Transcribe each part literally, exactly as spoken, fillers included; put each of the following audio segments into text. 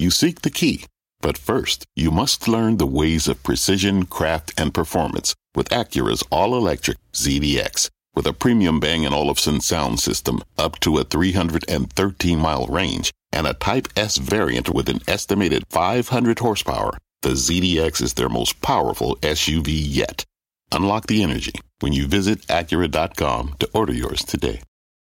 You seek the key, but first, you must learn the ways of precision, craft, and performance with Acura's all-electric Z D X. With a premium Bang and Olufsen sound system up to a three hundred thirteen mile range and a Type S variant with an estimated five hundred horsepower, the Z D X is their most powerful S U V yet. Unlock the energy when you visit Acura dot com to order yours today.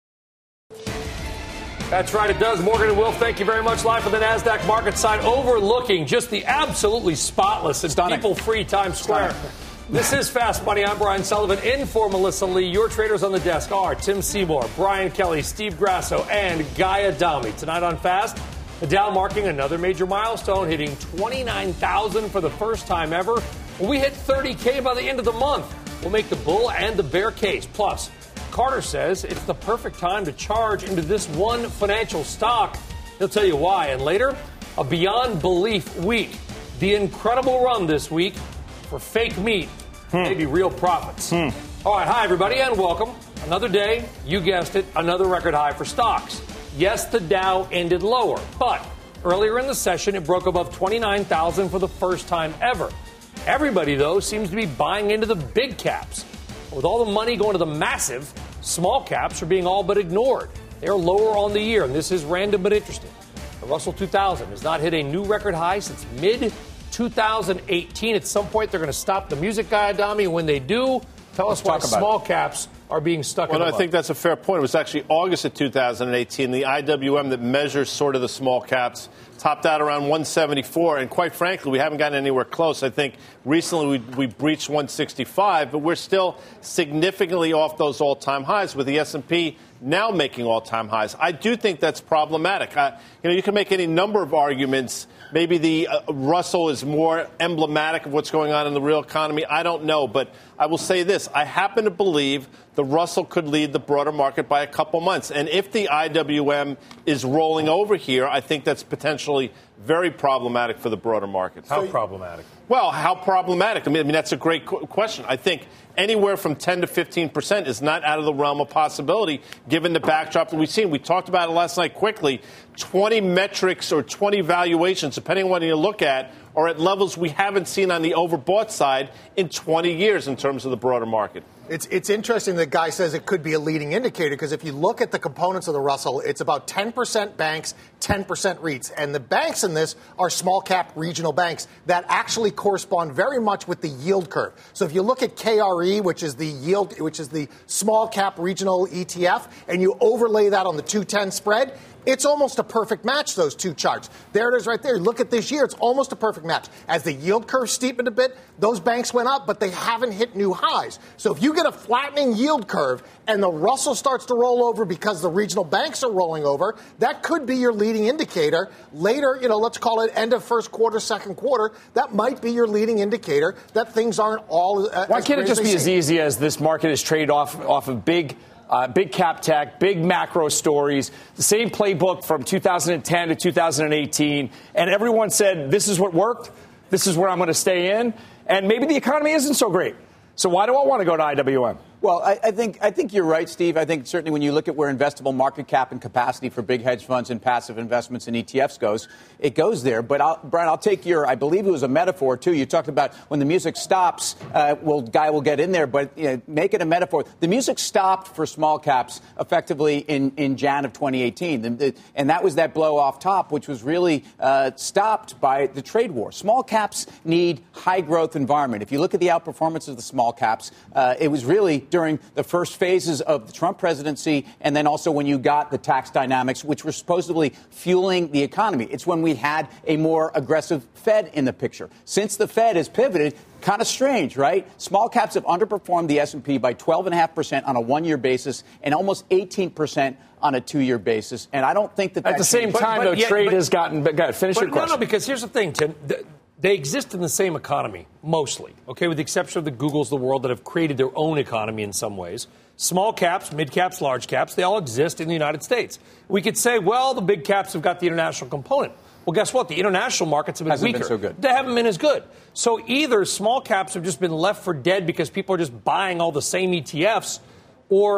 That's right, it does. Morgan and Will, thank you very much. Live from the NASDAQ market side, overlooking just the absolutely spotless and people-free Times Square. Stunning. This is Fast Money. I'm Brian Sullivan, in for Melissa Lee. Your traders on the desk are Tim Seymour, Brian Kelly, Steve Grasso, and Guy Adami. Tonight on Fast, the Dow marking another major milestone, hitting twenty-nine thousand for the first time ever. When we hit thirty K by the end of the month, we'll make the bull and the bear case. Plus, Carter says it's the perfect time to charge into this one financial stock. He'll tell you why. And later, a beyond belief week. The incredible run this week for fake meat, hmm. maybe real profits. Hmm. All right, hi, everybody, and welcome. Another day, you guessed it, another record high for stocks. Yes, the Dow ended lower, but earlier in the session, it broke above twenty-nine thousand for the first time ever. Everybody, though, seems to be buying into the big caps. With all the money going to the massive, small caps are being all but ignored. They're lower on the year, and this is random but interesting. The Russell two thousand has not hit a new record high since mid two thousand eighteen. At some point, they're going to stop the music, Guy Adami. And when they do, tell us why small caps are being stuck well, in the I think that's a fair point. It was actually August of two thousand eighteen. The I W M that measures sort of the small caps topped out around one seventy-four. And quite frankly, we haven't gotten anywhere close. I think recently we, we breached one sixty-five, but we're still significantly off those all-time highs, with the S and P now making all-time highs. I do think that's problematic. I, you know, you can make any number of arguments. Maybe the uh, Russell is more emblematic of what's going on in the real economy. I don't know. But I will say this. I happen to believe the Russell could lead the broader market by a couple months. And if the I W M is rolling over here, I think that's potentially very problematic for the broader market. How so, problematic? Well, how problematic? I mean, I mean that's a great qu- question. I think anywhere from ten to fifteen percent is not out of the realm of possibility, given the backdrop that we've seen. We talked about it last night quickly. twenty metrics or twenty valuations, depending on what you look at, are at levels we haven't seen on the overbought side in twenty years in terms of the broader market. It's it's interesting that Guy says it could be a leading indicator, because if you look at the components of the Russell, it's about ten percent banks, ten percent REITs. And the banks in this are small cap regional banks that actually correspond very much with the yield curve. So if you look at K R E, which is the yield, which is the small cap regional E T F, and you overlay that on the two ten spread, it's almost a perfect match, those two charts. There it is right there. Look at this year. It's almost a perfect match. As the yield curve steepened a bit, those banks went up, but they haven't hit new highs. So if you get a flattening yield curve and the Russell starts to roll over because the regional banks are rolling over, that could be your leading indicator. Later, you know, let's call it end of first quarter, second quarter, that might be your leading indicator that things aren't all uh, Why can't it just be as easy as this market is traded off, off of big Uh, big cap tech, big macro stories, the same playbook from two thousand ten to two thousand eighteen. And everyone said, this is what worked. This is where I'm going to stay in. And maybe the economy isn't so great. So why do I want to go to I W M? Well, I, I think I think you're right, Steve. I think certainly when you look at where investable market cap and capacity for big hedge funds and passive investments and E T Fs goes, it goes there. But, I'll, Brian, I'll take your, I believe it was a metaphor, too. You talked about when the music stops, uh, well, Guy will get in there, but you know, make it a metaphor. The music stopped for small caps effectively in, in January of twenty eighteen. The, the, and that was that blow off top, which was really uh, stopped by the trade war. Small caps need high growth environment. If you look at the outperformance of the small caps, uh, it was really during the first phases of the Trump presidency, and then also when you got the tax dynamics, which were supposedly fueling the economy. It's when we had a more aggressive Fed in the picture. Since the Fed has pivoted, kind of strange, right? Small caps have underperformed the S and P by twelve point five percent on a one-year basis and almost eighteen percent on a two-year basis. And I don't think that at the same but, time, but, though, yeah, trade but, has gotten. But go ahead, finish but your question. No, no, because here's the thing, Tim. The, They exist in the same economy, mostly, okay, with the exception of the Googles of the world that have created their own economy in some ways. Small caps, mid caps, large caps, they all exist in the United States. We could say, well, the big caps have got the international component. Well, guess what? The international markets have been Hasn't weaker. been so good. They haven't been as good. So either small caps have just been left for dead because people are just buying all the same E T Fs, or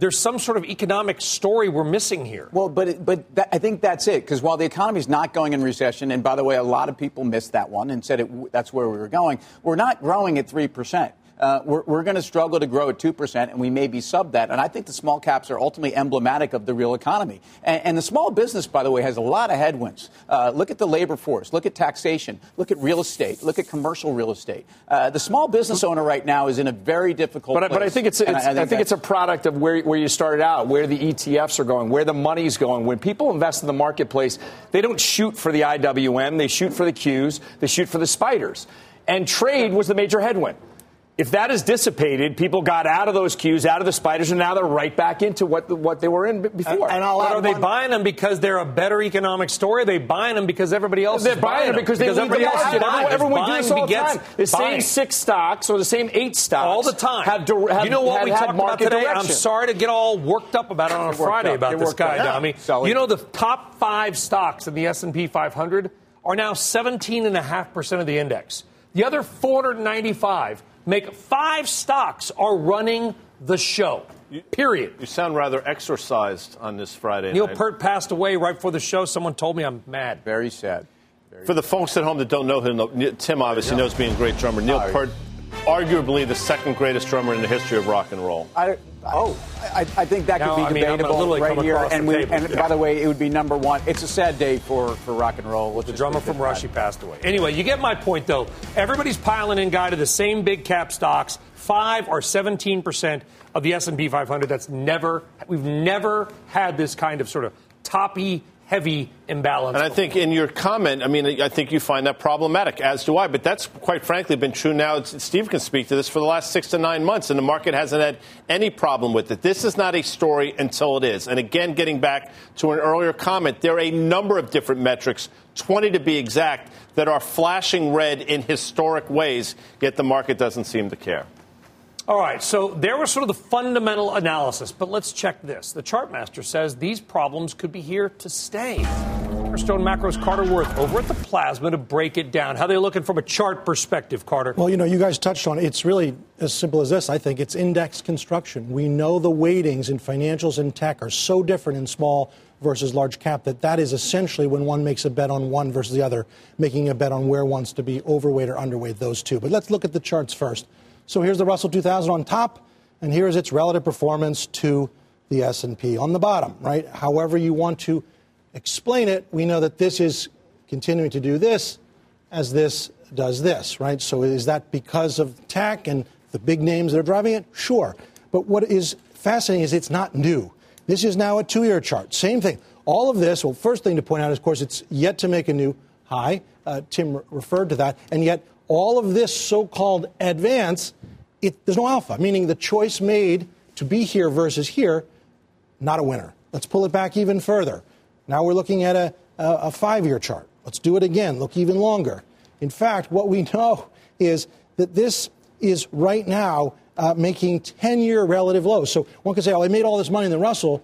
there's some sort of economic story we're missing here. Well, but it, but that, I think that's it, because while the economy is not going in recession, and by the way, a lot of people missed that one and said it, that's where we were going, we're not growing at three percent. Uh, we're we're going to struggle to grow at two percent, and we may be sub that. And I think the small caps are ultimately emblematic of the real economy. And, and the small business, by the way, has a lot of headwinds. Uh, look at the labor force. Look at taxation. Look at real estate. Look at commercial real estate. Uh, the small business owner right now is in a very difficult but, place. But I think it's, it's I, I think, I think it's a product of where, where you started out, where the E T Fs are going, where the money's going. When people invest in the marketplace, they don't shoot for the I W M. They shoot for the Qs. They shoot for the spiders. And trade was the major headwind. If that is dissipated, people got out of those Qs, out of the spiders, and now they're right back into what what they were in before. And, and I'll but are they buying them because they're a better economic story? Are they buying them because everybody else they're is buying them because, because they everybody else is buying them? Everyone does this all the time. The same buying. six stocks or the same eight stocks all the time. Have, have, you know what have, we have talked about today? direction. I'm sorry to get all worked up about it on a Friday about this guy, Dami. Yeah. You know the top five stocks in the S and P five hundred are now seventeen point five percent of the index. The other four hundred ninety-five make five stocks are running the show. Period. You sound rather exorcised on this Friday Neil night. Peart passed away right before the show. Someone told me I'm mad. Very sad. Very For the folks at home that don't know him, Tim obviously yeah. knows being a great drummer. Neil oh, Peart, arguably the second greatest drummer in the history of rock and roll. I, oh, I, I think that now, could be I mean, debatable right here. And, we, table. and yeah. by the way, it would be number one. It's a sad day for, for rock and roll. Well, the drummer from Rush, he passed away. Anyway, you get my point, though. Everybody's piling in, guy, to the same big cap stocks, five or seventeen percent of the S and P five hundred. That's never, we've never had this kind of sort of toppy, heavy imbalance. And I think in your comment, I mean, I think you find that problematic, as do I. But that's quite frankly been true now. It's, Steve can speak to this for the last six to nine months, and the market hasn't had any problem with it. This is not a story until it is. And again, getting back to an earlier comment, there are a number of different metrics, twenty to be exact, that are flashing red in historic ways, yet the market doesn't seem to care. All right, so there was sort of the fundamental analysis, but let's check this. The Chartmaster says these problems could be here to stay. Stone Macro's Carter Worth over at the Plasma to break it down. How are they looking from a chart perspective, Carter? Well, you know, you guys touched on it. It's really as simple as this, I think. It's index construction. We know the weightings in financials and tech are so different in small versus large cap that that is essentially when one makes a bet on one versus the other, making a bet on where one's to be overweight or underweight, those two. But let's look at the charts first. So here's the Russell two thousand on top, and here is its relative performance to the S and P on the bottom, right? However you want to explain it, we know that this is continuing to do this as this does this, right? So is that because of tech and the big names that are driving it? Sure. But what is fascinating is it's not new. This is now a two-year chart. Same thing. All of this, well, first thing to point out is, of course, it's yet to make a new high. Uh, Tim re- referred to that. And yet all of this so-called advance, it, there's no alpha, meaning the choice made to be here versus here, not a winner. Let's pull it back even further. Now we're looking at a, a, a five-year chart. Let's do it again. Look even longer. In fact, what we know is that this is right now uh, making ten-year relative lows. So one could say, oh, I made all this money in the Russell,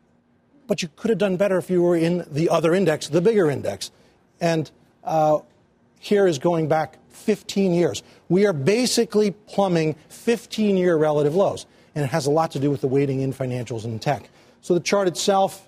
but you could have done better if you were in the other index, the bigger index. And uh, here is going back fifteen years. We are basically plumbing fifteen-year relative lows, and it has a lot to do with the weighting in financials and tech. So the chart itself,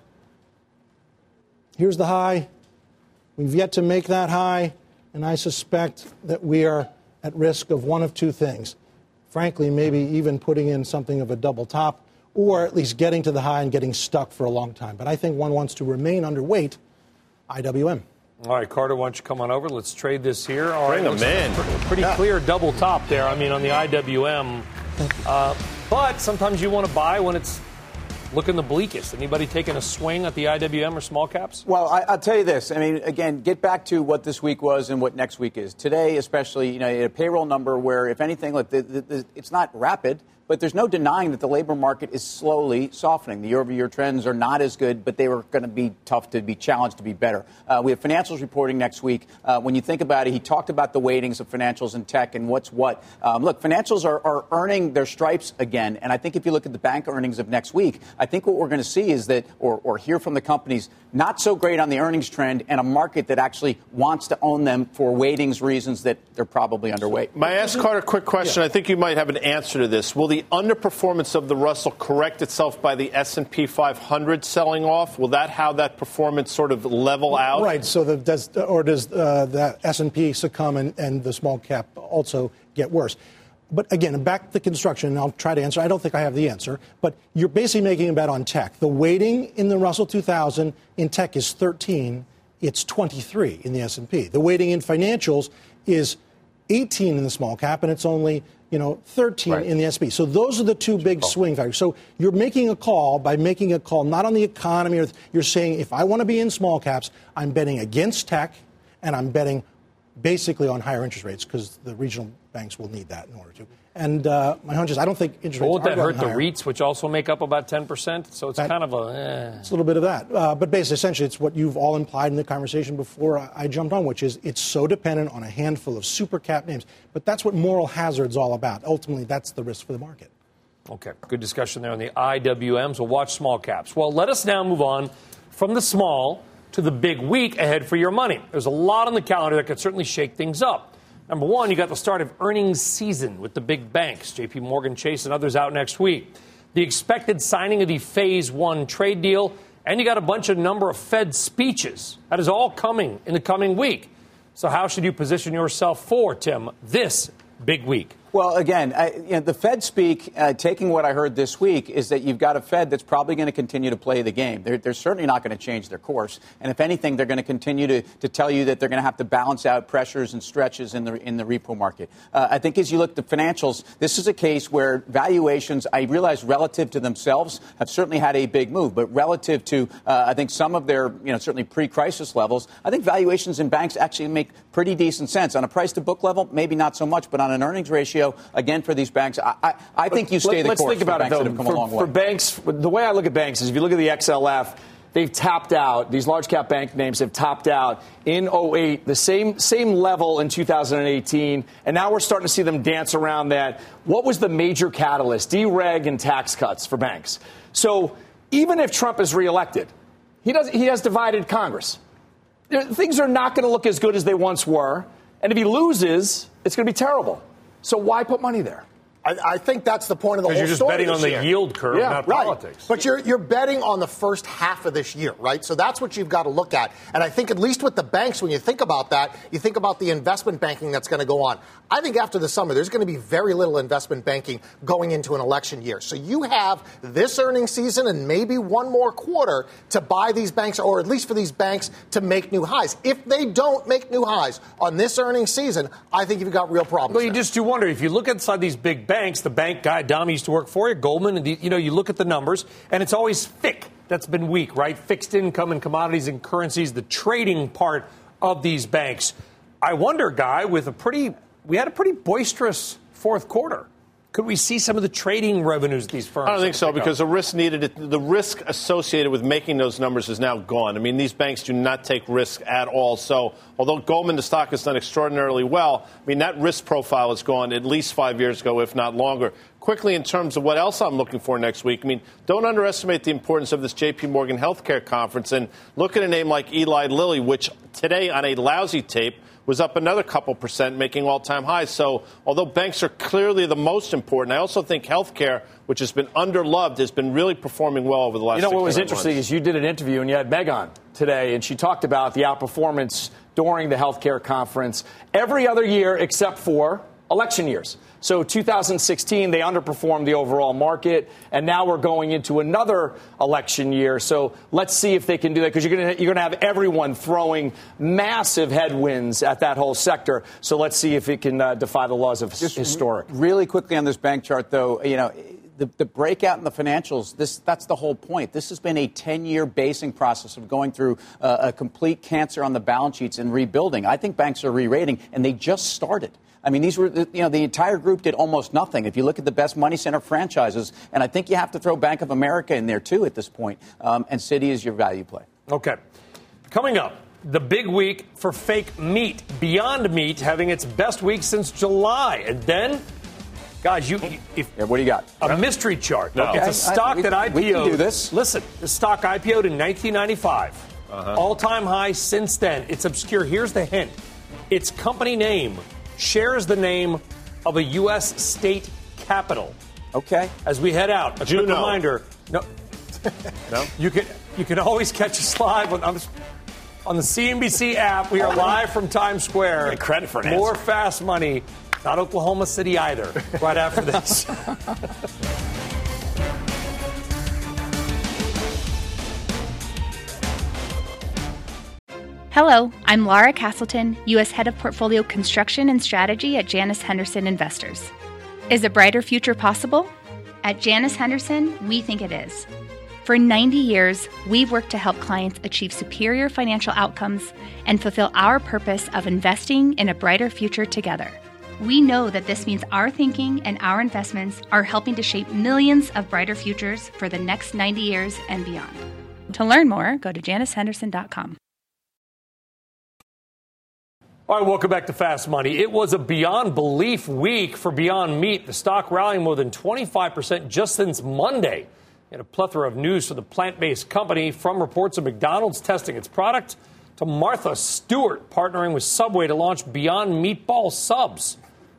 here's the high. We've yet to make that high, and I suspect that we are at risk of one of two things. Frankly, maybe even putting in something of a double top, or at least getting to the high and getting stuck for a long time. But I think one wants to remain underweight I W M. All right, Carter, why don't you come on over? Let's trade this here. All Bring right, them in. Pretty, pretty yeah. clear double top there, I mean, on the I W M. Uh, but sometimes you want to buy when it's looking the bleakest. Anybody taking a swing at the I W M or small caps? Well, I, I'll tell you this. I mean, again, get back to what this week was and what next week is. Today, especially, you know, a payroll number where, if anything, like the, the, the, it's not rapid, but there's no denying that the labor market is slowly softening. The year-over-year trends are not as good, but they were going to be tough to be challenged to be better. Uh, we have financials reporting next week. Uh, when you think about it, he talked about the weightings of financials and tech and what's what. Um, look, financials are, are earning their stripes again, and I think if you look at the bank earnings of next week, I think what we're going to see is that, or, or hear from the companies, not so great on the earnings trend and a market that actually wants to own them for weightings reasons that they're probably underweight. May I ask Carter a quick question? Yeah. I think you might have an answer to this. Will the the underperformance of the Russell correct itself by the S and P five hundred selling off? Will that how that performance sort of level out? Right. So the, does or does uh, the S and P succumb and, and the small cap also get worse? But again, back to construction, and I'll try to answer. I don't think I have the answer, but you're basically making a bet on tech. The weighting in the Russell two thousand in tech is thirteen. It's twenty-three in the S and P. The weighting in financials is eighteen in the small cap, and it's only, you know, thirteen right. in the S and P. So those are the two big swing factors. So you're making a call by making a call not on the economy. Or you're saying, if I want to be in small caps, I'm betting against tech, and I'm betting basically on higher interest rates because the regional banks will need that in order to. And uh, my hunch is I don't think interest rates Won't are that hurt higher. the REITs, which also make up about ten percent? So it's that, kind of a... Eh. It's a little bit of that. Uh, but basically, essentially, it's what you've all implied in the conversation before I, I jumped on, which is it's so dependent on a handful of super cap names. But that's what moral hazard's all about. Ultimately, that's the risk for the market. Okay, good discussion there on the I W Ms. We'll watch small caps. Well, let us now move on from the small to the big week ahead for your money. There's a lot on the calendar that could certainly shake things up. Number one, you got the start of earnings season with the big banks, J P Morgan Chase and others out next week. The expected signing of the phase one trade deal, and you got a bunch of number of Fed speeches. That is all coming in the coming week. So how should you position yourself for, Tim, this big week? Well, again, I, you know, the Fed speak, uh, taking what I heard this week, is that you've got a Fed that's probably going to continue to play the game. They're, they're certainly not going to change their course. And if anything, they're going to continue to, to tell you that they're going to have to balance out pressures and stretches in the in the repo market. Uh, I think as you look at the financials, this is a case where valuations, I realize relative to themselves, have certainly had a big move. But relative to, uh, I think, some of their, you know, certainly pre-crisis levels, I think valuations in banks actually make pretty decent sense. On a price-to-book level, maybe not so much, but on an earnings ratio, again, for these banks, I, I, I think you stay the Let's course think about for it, banks though. that have come for, a long for way. banks, the way I look at banks is if you look at the X L F, they've topped out. These large cap bank names have topped out in oh eight, the same same level in two thousand eighteen, and now we're starting to see them dance around that. What was the major catalyst? Dereg and tax cuts for banks. So even if Trump is reelected, he does he has divided Congress. Things are not going to look as good as they once were, and if he loses, it's going to be terrible. So why put money there? I, I think that's the point of the whole Because you're just story betting on the year. yield curve, yeah, not right. politics. But you're you're betting on the first half of this year, right? So that's what you've got to look at. And I think at least with the banks, when you think about that, you think about the investment banking that's going to go on. I think after the summer, there's going to be very little investment banking going into an election year. So you have this earnings season and maybe one more quarter to buy these banks, or at least for these banks to make new highs. If they don't make new highs on this earnings season, I think you've got real problems. Well, you there. just do wonder, if you look inside these big banks, the bank guy, Dom, used to work for you, Goldman, and the, you know, you look at the numbers, and it's always F I C that's been weak, right? Fixed income and commodities and currencies, the trading part of these banks. I wonder, Guy, with a pretty, we had a pretty boisterous fourth quarter. Could we see some of the trading revenues these firms? I don't think so, because the risk needed, the risk associated with making those numbers is now gone. I mean, these banks do not take risk at all. So, although Goldman, the stock has done extraordinarily well, I mean, that risk profile is gone at least five years ago, if not longer. Quickly, in terms of what else I'm looking for next week, I mean, don't underestimate the importance of this J P Morgan Healthcare Conference, and look at a name like Eli Lilly, which today on a lousy tape was up another couple percent, making all-time highs. So although banks are clearly the most important, I also think healthcare, which has been underloved, has been really performing well over the last You know, six what was months. interesting is you did an interview and you had Meg on today, and she talked about the outperformance during the healthcare conference every other year except for election years. So two thousand sixteen, they underperformed the overall market, and now we're going into another election year. So let's see if they can do that, because you're going to you're going to have everyone throwing massive headwinds at that whole sector. So let's see if it can uh, defy the laws of Just historic. r- really quickly on this bank chart, though, you know, the, the breakout in the financials, this that's the whole point. This has been a ten-year basing process of going through uh, a complete cancer on the balance sheets and rebuilding. I think banks are re-rating, and they just started. I mean, these were, you know, the entire group did almost nothing. If you look at the best money center franchises, and I think you have to throw Bank of America in there, too, at this point, um, and Citi is your value play. Okay. Coming up, the big week for fake meat. Beyond Meat having its best week since July. And then, guys, you, if Yeah, what do you got? a mystery chart. No. It's a I- stock we- that I P O'd. we can do this. Listen, the stock I P O'd in nineteen ninety-five. Uh-huh. All-time high since then. It's obscure. Here's the hint. Its company name shares the name of a U S state capital. Okay. As we head out, a quick Juno. reminder. No. No? You can, you can always catch us live on, on the C N B C app. We are live from Times Square. Get credit for an More answer. Fast Money. Not Oklahoma City either. Right after this. Hello, I'm Laura Castleton, U S Head of Portfolio Construction and Strategy at Janus Henderson Investors. Is a brighter future possible? At Janus Henderson, we think it is. For ninety years, we've worked to help clients achieve superior financial outcomes and fulfill our purpose of investing in a brighter future together. We know that this means our thinking and our investments are helping to shape millions of brighter futures for the next ninety years and beyond. To learn more, go to janus henderson dot com. All right, welcome back to Fast Money. It was a beyond belief week for Beyond Meat. The stock rallying more than twenty-five percent just since Monday. And a plethora of news for the plant-based company, from reports of McDonald's testing its product to Martha Stewart partnering with Subway to launch Beyond Meatball subs.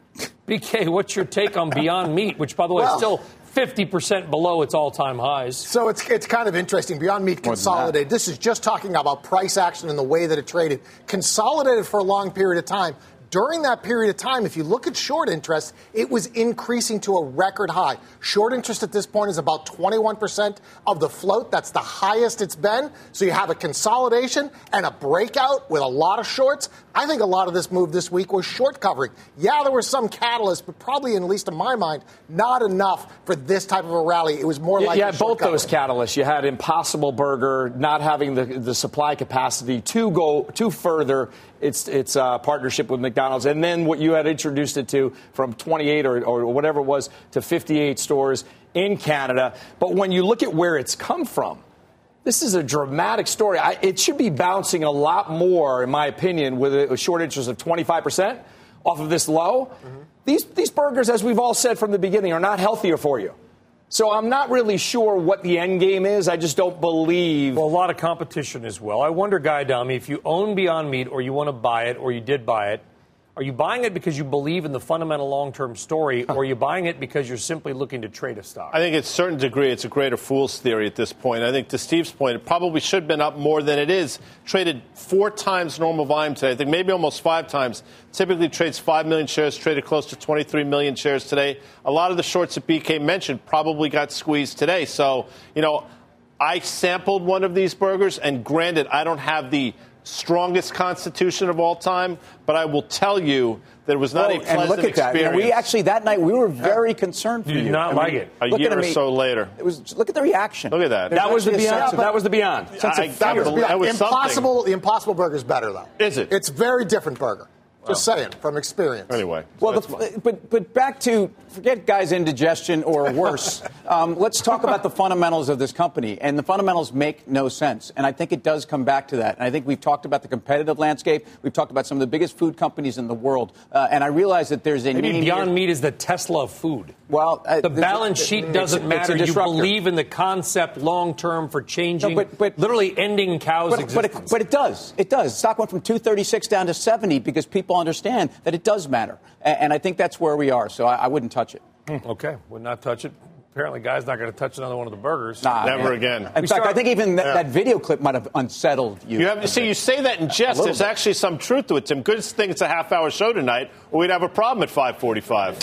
B K, what's your take on Beyond Meat, which, by the way, Well, is still fifty percent below its all-time highs? So it's it's kind of interesting. Beyond Meat consolidated. This is just talking about price action and the way that it traded. Consolidated for a long period of time. During that period of time, if you look at short interest, it was increasing to a record high. Short interest at this point is about twenty-one percent of the float. That's the highest it's been. So you have a consolidation and a breakout with a lot of shorts. I think a lot of this move this week was short covering. Yeah, there was some catalyst, but probably, at least in my mind, not enough for this type of a rally. It was more Yeah, like you had both those catalysts. You had Impossible Burger not having the, the supply capacity to go to further its its uh, partnership with McDonald's, and then what you had introduced it to from twenty-eight or, or whatever it was to fifty-eight stores in Canada. But when you look at where it's come from, this is a dramatic story. I, it should be bouncing a lot more, in my opinion, with a, a short interest of twenty-five percent off of this low. Mm-hmm. These these burgers, as we've all said from the beginning, are not healthier for you. So I'm not really sure what the end game is. I just don't believe. Well, a lot of competition as well. I wonder, Guy Adami, if you own Beyond Meat or you want to buy it or you did buy it, are you buying it because you believe in the fundamental long-term story, or are you buying it because you're simply looking to trade a stock? I think at a certain degree it's a greater fool's theory at this point. I think to Steve's point, it probably should have been up more than it is. Traded four times normal volume today. I think maybe almost five times. Typically trades five million shares, traded close to twenty-three million shares today. A lot of the shorts that B K mentioned probably got squeezed today. So, you know, I sampled one of these burgers, and granted, I don't have the strongest constitution of all time, but I will tell you that it was not well, a pleasant and look at experience. that. You know, we actually, that night, we were very concerned for you. you. Did not I mean, like it. A year or so later. It was, look at the reaction. Look at that. There's That was the actually a Beyond. sense of- That was the Beyond. sense of I- fear. that was- that was impossible. something. The Impossible Burger is better, though. Is it? It's a very different burger. Just saying, from experience. Anyway. Well, that's the, but but back to forget guys' indigestion or worse. um, let's talk about the fundamentals of this company, and the fundamentals make no sense. And I think it does come back to that. And I think we've talked about the competitive landscape. We've talked about some of the biggest food companies in the world. Uh, and I realize that there's a Maybe name Beyond here. Meat is the Tesla of food. Well, uh, The there's- balance sheet it's- doesn't it's a matter. You disruptor. believe in the concept long term for changing, No, but- but- literally ending cows' But, but, existence. it, but it does. It does. Stock went from two thirty-six down to seventy because people understand that it does matter. And, and I think that's where we are. So I, I wouldn't touch it. Okay, would not touch it. Apparently, Guy's not going to touch another one of the burgers. Nah, Never man. again. In We fact, start- I think even th- Yeah. that video clip might have unsettled you. You have, see, you say that in jest. little There's bit. actually some truth to it, Tim. Good thing it's a half-hour show tonight, or we'd have a problem at five forty-five.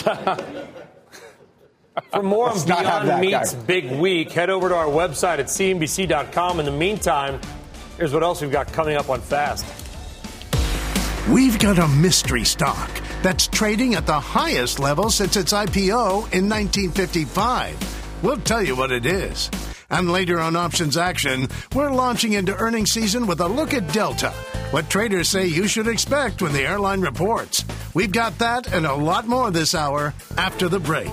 For more on Let's not have Beyond that, Meat's guy. big week, head over to our website at C N B C dot com. In the meantime, here's what else we've got coming up on Fast. We've got a mystery stock that's trading at the highest level since its I P O in nineteen fifty-five. We'll tell you what it is. And later on Options Action, we're launching into earnings season with a look at Delta, what traders say you should expect when the airline reports. We've got that and a lot more this hour after the break.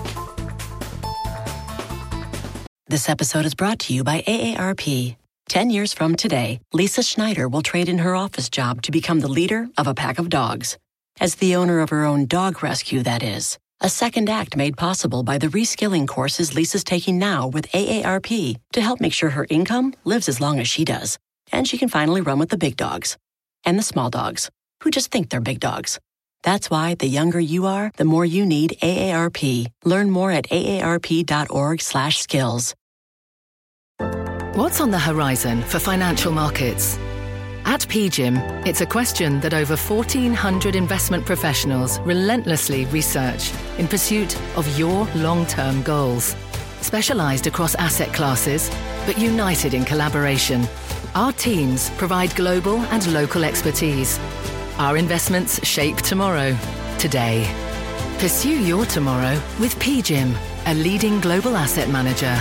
This episode is brought to you by A A R P. Ten years from today, Lisa Schneider will trade in her office job to become the leader of a pack of dogs. As the owner of her own dog rescue, that is. A second act made possible by the reskilling courses Lisa's taking now with A A R P to help make sure her income lives as long as she does. And she can finally run with the big dogs. And the small dogs, who just think they're big dogs. That's why the younger you are, the more you need A A R P. Learn more at A A R P dot org slash skills. What's on the horizon for financial markets? At P G I M, it's a question that over fourteen hundred investment professionals relentlessly research in pursuit of your long-term goals. Specialized across asset classes, but united in collaboration, our teams provide global and local expertise. Our investments shape tomorrow, today. Pursue your tomorrow with P G I M, a leading global asset manager.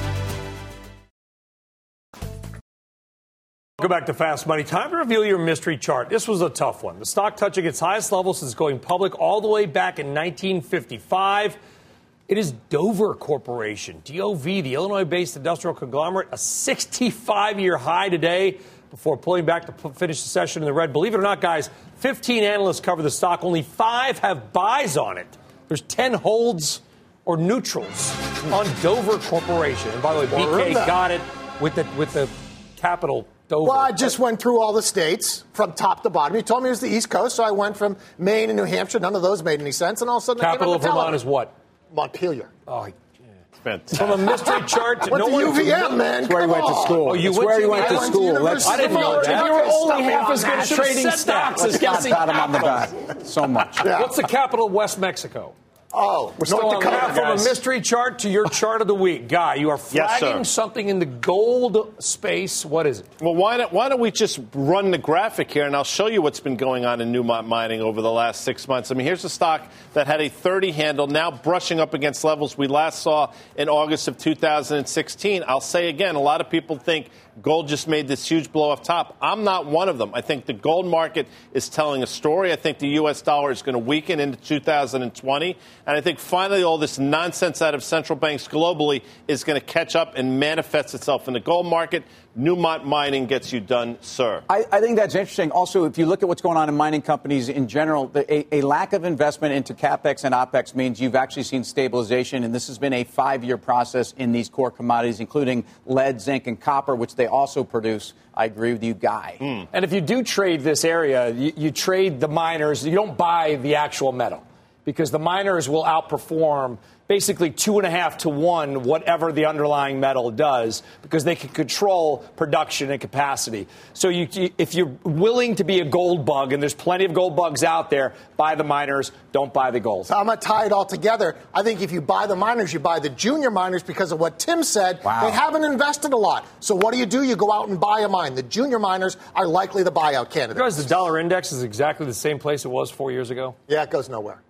Go back to Fast Money. Time to reveal your mystery chart. This was a tough one. The stock touching its highest level since going public all the way back in nineteen fifty-five. It is Dover Corporation, D O V, the Illinois-based industrial conglomerate, a sixty-five-year high today before pulling back to finish the session in the red. Believe it or not, guys, fifteen analysts cover the stock. Only five have buys on it. There's ten holds or neutrals on Dover Corporation. And by the way, B K got it with the with the capital Dover. Well, I just went through all the states from top to bottom. You told me it was the East Coast, so I went from Maine and New Hampshire. None of those made any sense. And all of a sudden, capital of Vermont is what? Montpelier. Oh, fantastic. From a mystery chart to went no to one U V M, man. That's where he went to school. Oh, you That's went where to he went U V M? to school. Let's, I didn't know that. You were only half as good. Should've Trading said stocks that. as guessing pat him on the capital. back so much. Yeah. What's the capital of West Mexico? Oh, We're still on that. From a guys. mystery chart to your chart of the week. Guy, you are Yes, flagging sir. something in the gold space. What is it? Well, why don't, why don't we just run the graphic here, and I'll show you what's been going on in Newmont Mining over the last six months. I mean, here's a stock that had a thirty handle, now brushing up against levels we last saw in August of two thousand sixteen. I'll say again, a lot of people think gold just made this huge blow off top. I'm not one of them. I think the gold market is telling a story. I think the U S dollar is going to weaken into two thousand twenty. And I think finally all this nonsense out of central banks globally is going to catch up and manifest itself in the gold market. Newmont Mining gets you done, sir. I, I think that's interesting. Also, if you look at what's going on in mining companies in general, the, a, a lack of investment into CapEx and OpEx means you've actually seen stabilization. And this has been a five-year process in these core commodities, including lead, zinc, and copper, which they also produce. I agree with you, Guy. Mm. And if you do trade this area, you, you trade the miners. You don't buy the actual metal because the miners will outperform basically two and a half to one, whatever the underlying metal does, because they can control production and capacity. So you, if you're willing to be a gold bug, and there's plenty of gold bugs out there, buy the miners, don't buy the gold. So I'm going to tie it all together. I think if you buy the miners, you buy the junior miners because of what Tim said. Wow. They haven't invested a lot. So what do you do? You go out and buy a mine. The junior miners are likely the buyout candidates. Guys, the dollar index is exactly the same place it was four years ago. Yeah, it goes nowhere.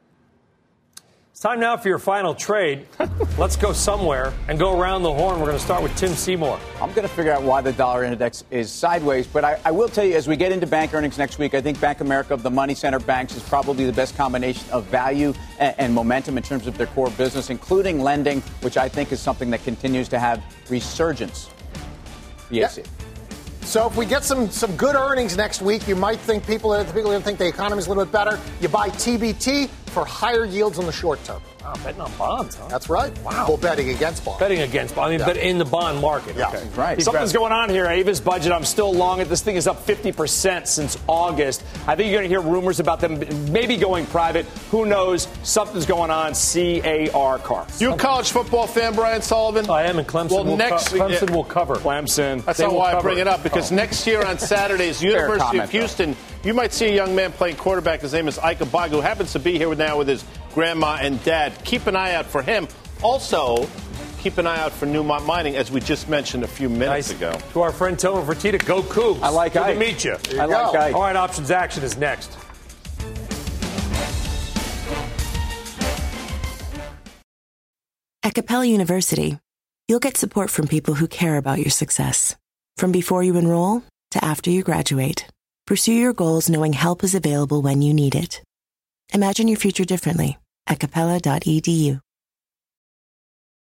It's time now for your final trade. Let's go somewhere and go around the horn. We're going to start with Tim Seymour. I'm going to figure out why the dollar index is sideways. But I, I will tell you, as we get into bank earnings next week, I think Bank of America of the money center banks is probably the best combination of value and, and momentum in terms of their core business, including lending, which I think is something that continues to have resurgence. Yes. Yep. So if we get some, some good earnings next week, you might think people are, people are going to think the economy is a little bit better. You buy T B T for higher yields in the short term. Wow, betting on bonds, huh? That's right. Wow. Well, betting against bonds. Betting against bonds. I mean, Yeah. but in the bond market. Yeah. Okay. Right. Something's going on here. Avis budget, I'm still long it. This thing is up fifty percent since August. I think you're going to hear rumors about them maybe going private. Who knows? Something's going on. C A R car. You a college football fan, Brian Sullivan? I am, and Clemson, Well, will, next co- Clemson yeah. will cover. Clemson. That's They not will why I cover bring it up, because Oh. next year on Saturdays, University comment, of Houston, you might see a young man playing quarterback. His name is Ike Abagu, who happens to be here now with his grandma and dad. Keep an eye out for him. Also, keep an eye out for Newmont Mining, as we just mentioned a few minutes Nice. ago. To our friend Toma Fertitta, go Cougs. I like Good Ike. to meet you. I like Ike. All right, options action is next. At Capella University, you'll get support from people who care about your success. From before you enroll to after you graduate, pursue your goals knowing help is available when you need it. Imagine your future differently at capella dot e d u.